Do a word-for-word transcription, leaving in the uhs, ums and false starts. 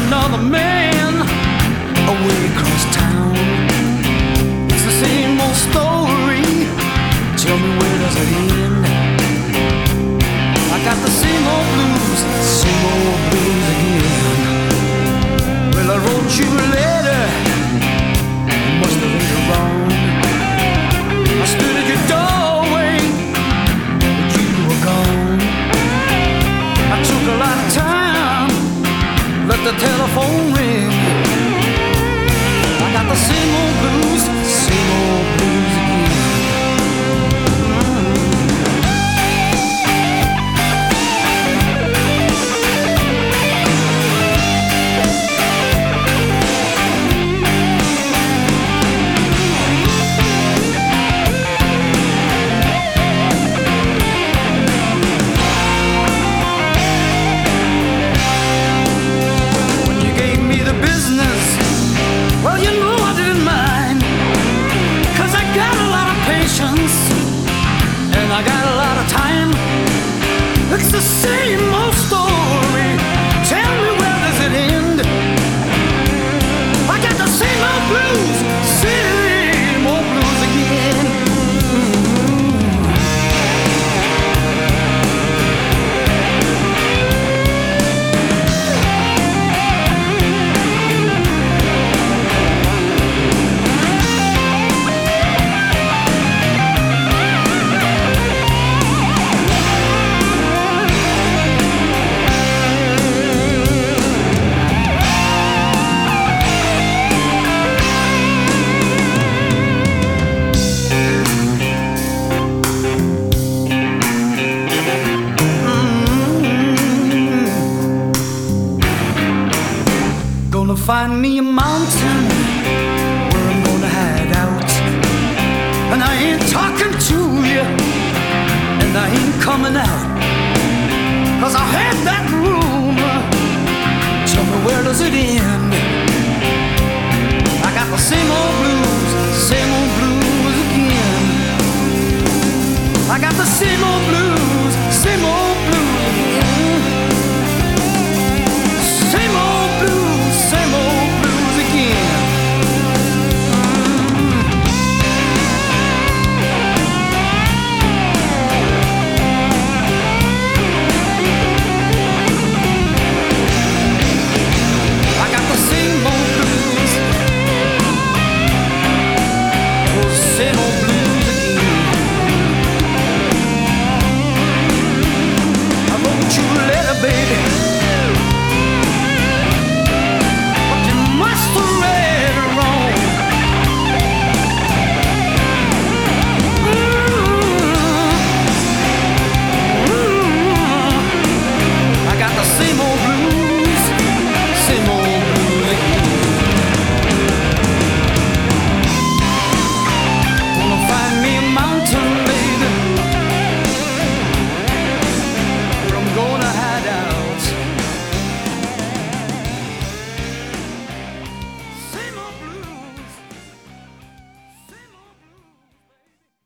another man away across town. It's the same old story. Tell me, where does it end? I got the same old blues, same old blues again. Well, I wrote you a letter, must have read it wrong. I stood at your doorway, but you were gone. I took a lot of time, let the telephone ring. I got the same old blues, same old blues again. Well, you know I didn't mind, 'cause I got a lot of patience and I got a lot of time. It's the same old story. Tell me, where does it end? I got the same old blues, same old blues again. Find me a mountain where I'm gonna hide out. And I ain't talking to you, and I ain't coming out, 'cause I had that